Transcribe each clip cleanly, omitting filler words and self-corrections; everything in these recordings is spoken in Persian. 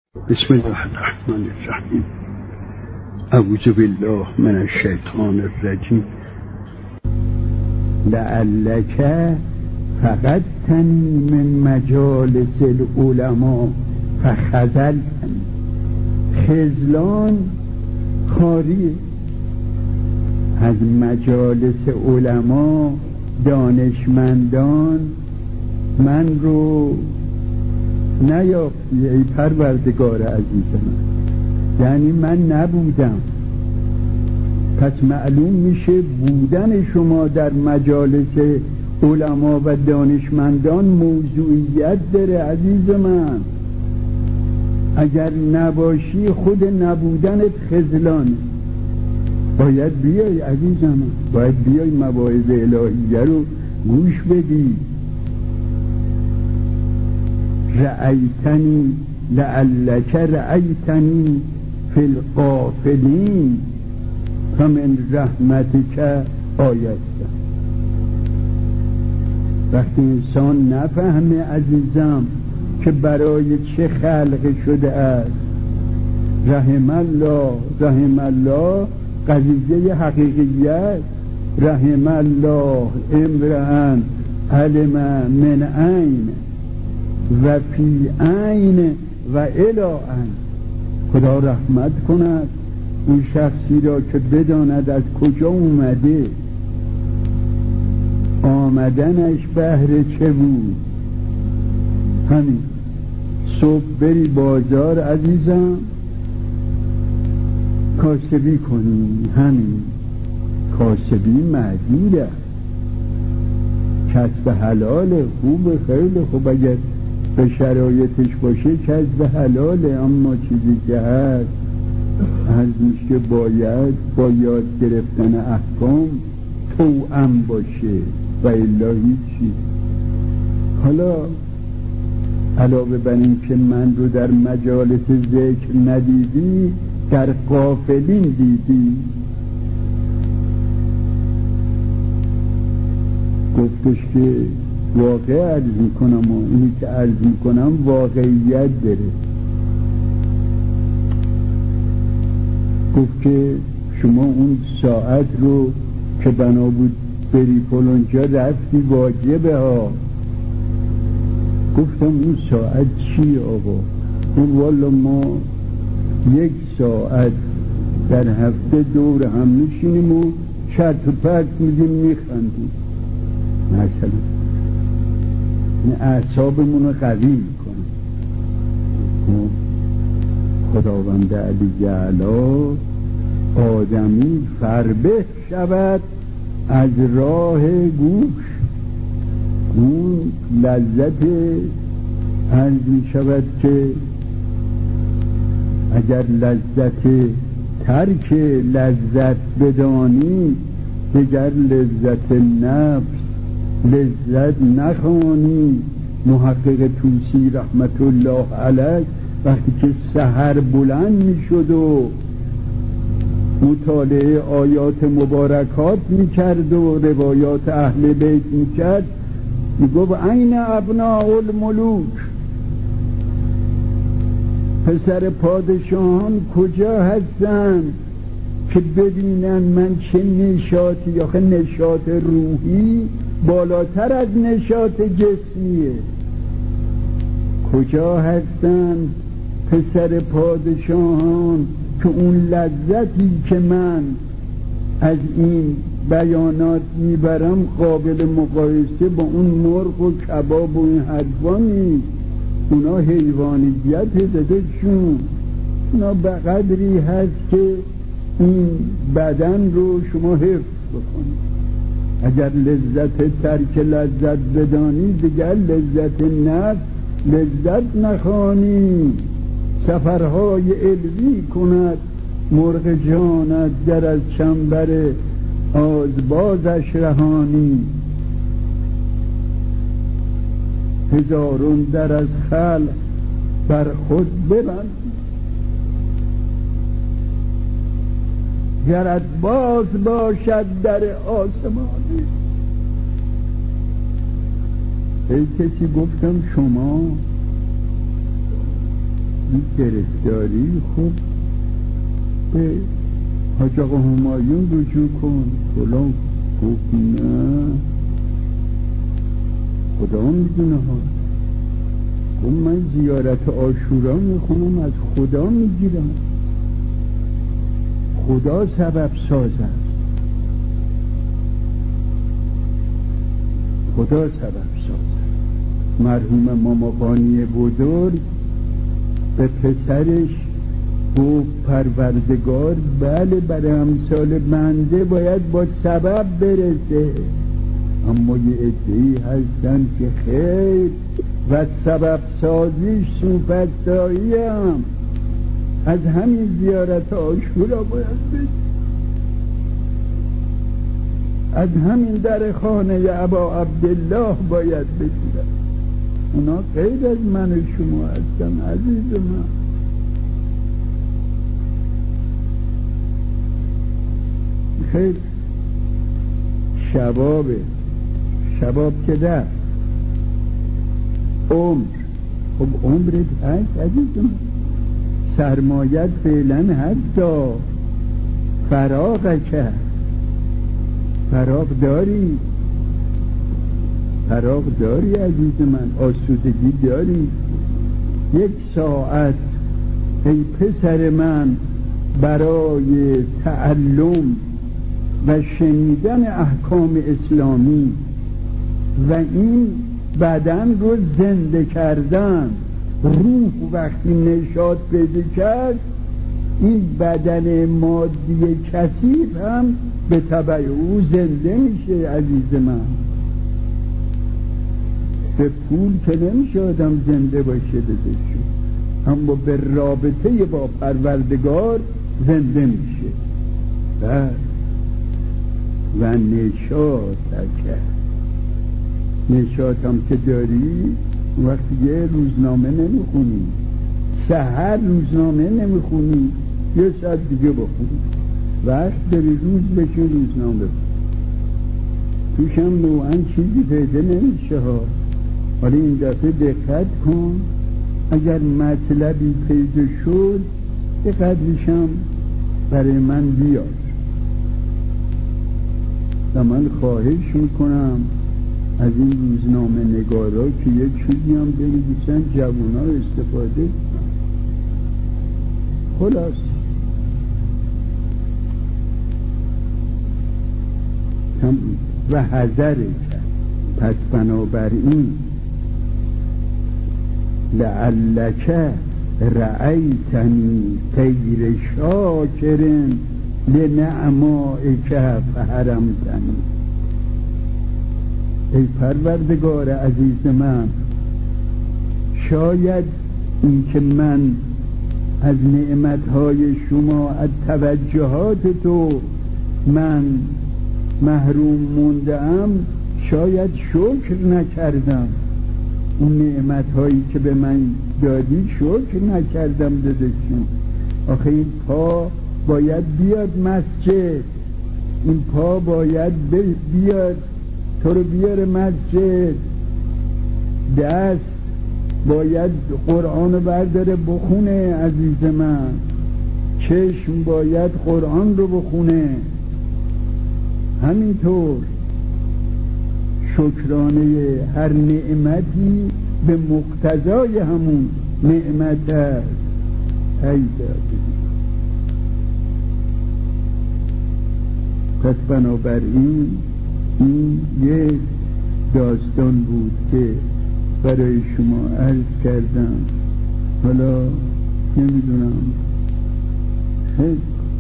بسم الله الرحمن الرحیم. اعوذ بالله من الشیطان الرجیم. لعلک فقد تنی من مجالس العلماء فخذلتنی. خذلان خاریه از مجالس علما، دانشمندان من رو نیافتی ای پروردگار عزیز من. یعنی من نبودم. پس معلوم میشه بودن شما در مجالس علما و دانشمندان موضوعیت داره عزیز من. اگر نباشی خود نبودنت خذلانه. باید بیای عزیز من، باید بیای مواعظ الهیه رو گوش بدی. رأیتنی لعلک رأیتنی فی الغافلین فمن رحمتک آیت. وقتی انسان نفهمه عزیزم که برای چه خلق شده است، رحم الله قضیه حقیقیت. رحم الله امرأ علم من عین و فی عین و الی عین. خدا رحمت کند اون شخصی را که بداند از کجا اومده، آمدنش بهر چه بود. همین صبح بری بازار عزیزم کاسبی کنی. همین کاسبی معدوده، کسب حلال خوب، خیلی خوب اگر به شرایطش باشه کسب حلاله. اما چیزی که هست هرچیز که باید با یاد گرفتن احکام توأم باشه و الا هیچی. حالا علاوه بر این که من رو در مجالس ذکر ندیدی، در غافلین دیدی. گفتش که واقع عرض میکنم و اینی که عرض میکنم واقعیت داره. گفت که شما اون ساعت رو که بنا بود بری فلانجا رفتی واجبه ها. گفتم اون ساعت چی آقا؟ اون والا ما 1 ساعت در هفته دور هم میشینیم و چرت و پرت میگیم میخندیم مثلا. این اعصابمون رو قوی میکنه. خداوند علی اعلی آدمی فربه شود از راه گوش. اون لذت عرض می شود که اگر لذت ترک لذت بدانی، دیگر لذت نفس لذت نخوانی. محقق طوسی رحمت الله علیه وقتی که سحر بلند می شد و مطالعه آیات مبارکات می کرد و روایات اهل بیت می کرد، می گفت این ابناء الملوک، پسر پادشاهان کجا هستن که ببینن من چه نشاطی. آخه نشاط روحی بالاتر از نشاط جسمیه. کجا هستن پسر پادشاهان که اون لذتی که من از این بیانات میبرم قابل مقایسه با اون مرغ و کباب و این حرفا نیست. اونا حیوانیت دادشون، اونا به قدری هست که این بدن رو شما حفظ بکنید. اگر لذت ترک لذت بدانی، دیگر لذت نفس لذت نخوانی. سفرهای علوی کند مرغ جانت، در از چنبر آزبازش رهانی. هزارون در از خلق بر خود ببند، گرت باز باشد در آسمانی. ای کسی گفتم شما این گرفتاری خوب به حاج آقا همایون رجوع کن. فلان گفت نه خدا میدونه ها. گفت من زیارت عاشورا میخونم از خدا میگیرم، خدا سبب ساز است، خدا سبب ساز است. مرحوم ماماقانی بزرگ به پسرش گفت پروردگار بله برای امثال بنده باید با سبب برسه، اما یه عده‌ای هستن که خیر و سبب سازیش سوفسطایی هم از همین زیارت عاشورا باید بشه، از همین در خانه ابا عبدالله باید بگیرن. اونا غیر از من و شما هستن عزیز من. خیر شباب که رفت عمر، خب عمرت هست عزیزم، سرمایت فعلا هست، فراغ کرد، فراغ داری عزیز من، آسودگی داری. یک ساعت ای پسر من برای تعلم و شنیدن احکام اسلامی و این بدن رو زنده کردن، روح وقتی نشاط پیدا کرد این بدن مادی کثیف هم به تبع او زنده میشه عزیز من. به پول که نمیشه آدم زنده باشه دادشون، اما به رابطه با پروردگار زنده میشه. و نشاط هم که داری وقتی یه روزنامه نمیخونی، سحر روزنامه نمیخونی، یه ساعت دیگه بخونی، وقت داری روز بشین روزنامه بخونی، توش هم نوعا چیزی پیدا نمیشه ها. حالا این دفعه دقت کن، اگر مطلبی پیدا شد یه قدرش هم برای من بیار و من خواهش میکنم از این روزنامه نگارا که یه چیزی هم بنویسن جوونا استفاده کنن. خلاص و حذر کرد. پس بنابراین لعلک رأیتنی غیر شاکرن لنعمائک فحرمتنی. ای پروردگار عزیز من، شاید این که من از نعمتهای شما، از توجهات تو من محروم موندم، شاید شکر نکردم، اون نعمتهایی که به من دادی شکر نکردم دادشون. آخه این پا باید بیاد مسجد، این پا باید بیاد تو رو بیاره مسجد، دست باید قرآن رو برداره بخونه عزیز من، چشم باید قرآن رو بخونه. همینطور شکرانه هر نعمتی به مقتضای همون نعمت است. پس بنابراین این یک داستان بود که برای شما عرض کردم. حالا نمیدونم خیلی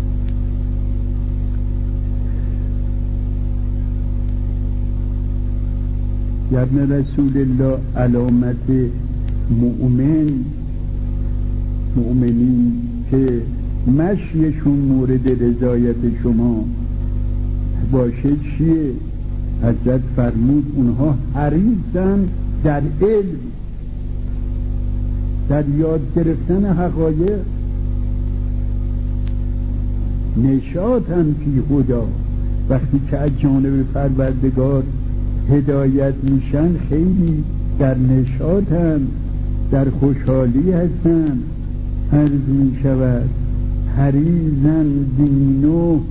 ابن رسول الله علامت مؤمنین که مشیشون مورد رضایت شما باشه چیه؟ حضرت فرمود اونها حریصن در علم، در یاد گرفتن حقایق، نشاطن فی هدا. وقتی که از جانب پروردگار هدایت میشن خیلی در نشاطن، در خوشحالی هستن. عرض می شود حریزن دینو.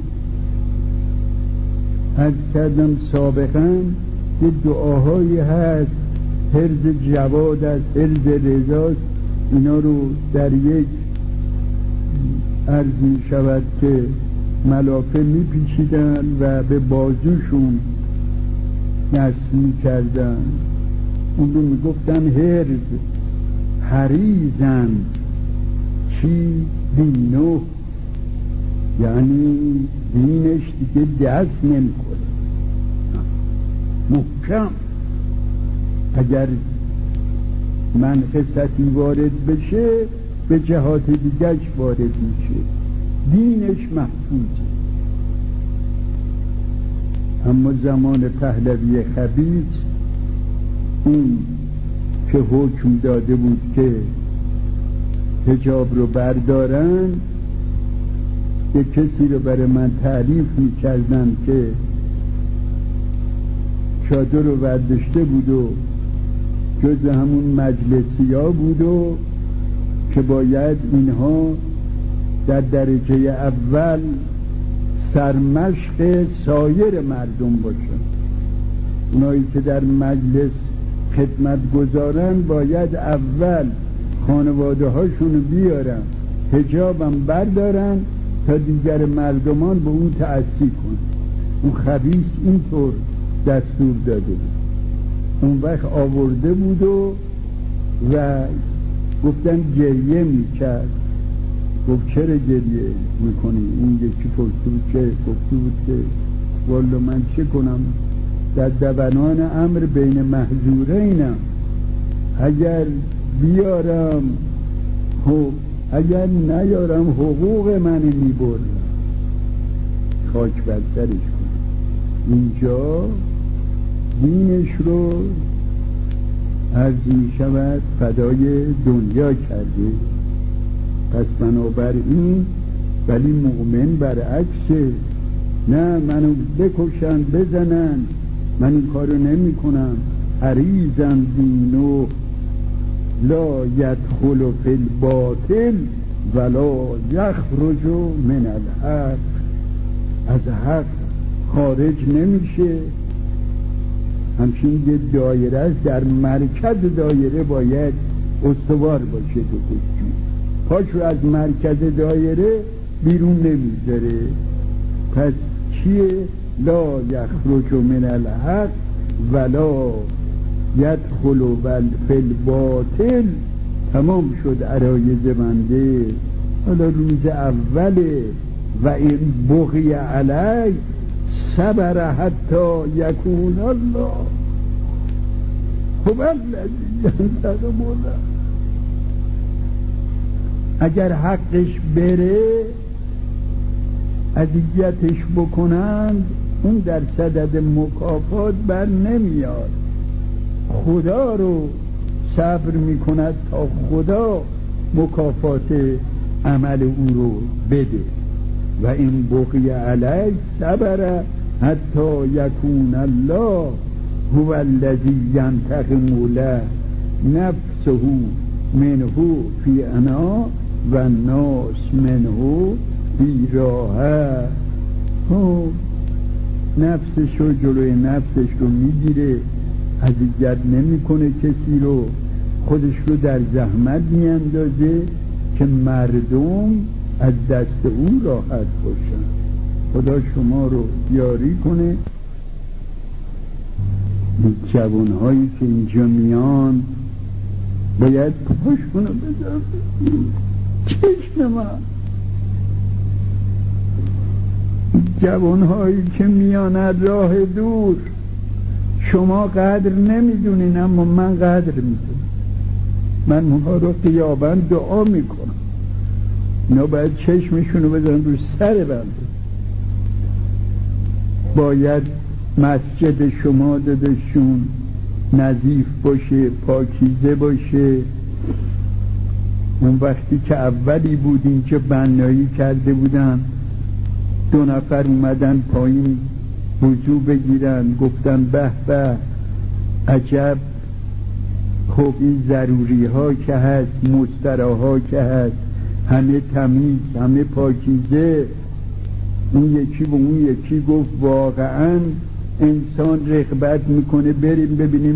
عرض کردم سابقا یه دعاهایی هست، حرز جواد است، حرز رضاست، اینا رو در یک عرض می شود که ملافه می پیچیدن و به بازوشون نصب می کردن، اون رو می گفتن حرز. حریزن چی؟ دینو، یعنی دینش دیگه دست نمی کنه، محکم. اگر منقصتی وارد بشه به جهات دیگرش وارد میشه، دینش محفوظه. اما زمان پهلوی خبیث این که حکم داده بود که حجاب رو بردارن، یک کسی رو برای من تعریف میکردن که چادر رو برداشته بود و جز همون مجلسی ها بود و که باید اینها در درجه اول سرمشق سایر مردم باشن. اونایی که در مجلس خدمت گذارن باید اول خانواده هاشونو بیارن، حجابم بردارن تا دیگر مردمان به اون تأثیر کن. اون خبیث اینطور دستور داده بود. اون وقت آورده بود و گفتن گریه میکرد. گفت چرا گریه میکنی؟ این یکی پرسید که گفته بود که والا من چه کنم، در دبنان امر بین محظورینم، اگر بیارم اگر نیارم حقوق من میبرم، خاک بر سرش کنم. اینجا دینش رو عرض می شود فدای دنیا کرده. پس بنابراین ولی مؤمن برعکسه، نه منو بکشن بزنن من این کارو نمی کنم. حریزن دینو لا یدخل فی الباطل ولا یخرج من الحق. از حق خارج نمیشه. همچنین یه دایره است، در مرکز دایره باید استوار باشه. تو کشی پاشو از مرکز دایره بیرون نمیذاره. پس چیه؟ لا یخرج من الحق ولا یدخل فی الباطل. تمام شد عرایض بنده. حالا روز اوله و این بغی علی صبر حتی یکون الله هو الذی ینتقم له. اگر حقش بره اذیتش بکنند اون در صدد مکافات بر نمیاد. خدا رو صبر میکند تا خدا مکافات عمل او رو بده. و این بقی علی صبر حتی یکون الله هو الذی ینتقم له نفسه منه فی انا و الناس منه فی راحه. نفسش رو جلوی نفسش رو میگیره، اذیت نمیکنه کسی رو، خودش رو در زحمت میاندازه که مردم از دست اون راحت باشن. خدا شما رو یاری کنه. جوانهایی که اینجا میان باید پاشونو بذارم چشم من. جوانهایی که میان از راه دور، شما قدر نمیدونین اما من قدر میدونم. من اونها رو غیاباً دعا میکنم. اینا باید چشمشونو بذارن رو سر بنده. باید مسجد شما دادشون نظیف باشه، پاکیزه باشه. اون وقتی که اولی بود اینجا بنایی کرده بودن، 2 نفر اومدن پایین وضو بگیرن، گفتن به به عجب. خب این ضروری ها که هست، مستراها که هست، همه تمیز، همه پاکیزه. اون یکی و اون یکی گفت واقعا انسان رغبت میکنه بریم ببینیم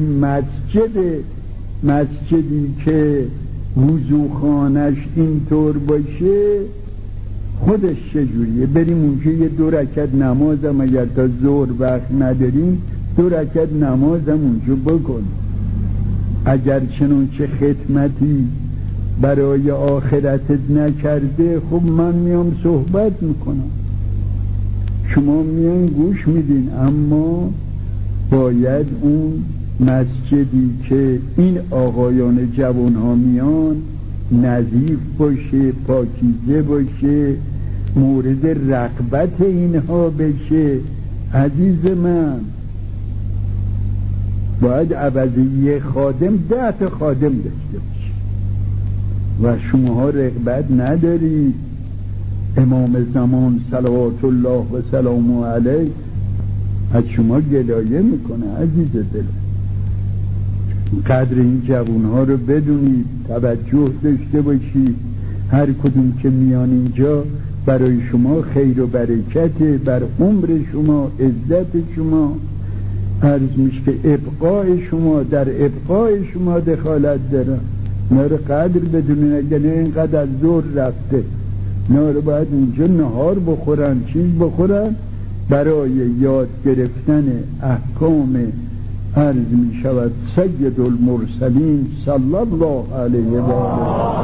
مسجدی که وضوخانش اینطور باشه خودش چجوریه، بریم اونجا یه 2 رکعت نمازم اگر تا ظهر وقت نداریم 2 رکعت نمازم اونجا بکن. اگر چنانچه خدمتی برای آخرتت نکرده خب من میام صحبت میکنم، شما میان گوش میدین، اما باید اون مسجدی که این آقایان جوان ها میان نظیف باشه، پاکیزه باشه، مورد رغبت اینها بشه. عزیز من باید عوض یه خادم 10 تا خادم داشته باشه و شماها رغبت ندارید. امام زمان صلوات الله و سلامه علیه از شما گلایه میکنه. عزیز دل، قدر این جوانها رو بدونید، توجه داشته باشید. هر کدوم که میان اینجا برای شما خیر و برکت، بر عمر شما، عزت شما. عرض میشه که ابقای شما در ابقای شما دخالت داره. اینا رو قدر بدونید. اگر نه اینقدر از ظهر رفته، اینا رو باید اونجا نهار بخورن، چیز بخورن برای یاد گرفتن احکام عرض می شود سید المرسلین صلی الله علیه و آله.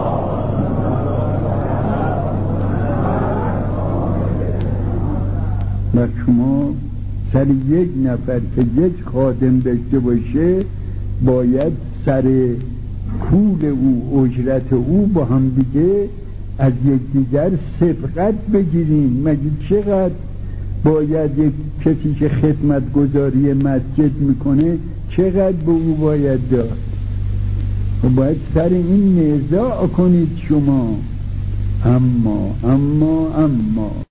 و شما سر یک نفر که یک خادم داشته باشه باید سر پول او، اجرت او با هم دیگه از یکدیگر سبقت بگیریم. مگه چقدر باید یک کسی که خدمت گذاری مسجد میکنه چقدر به او باید داد؟ و باید سر این نزاع کنید شما. اما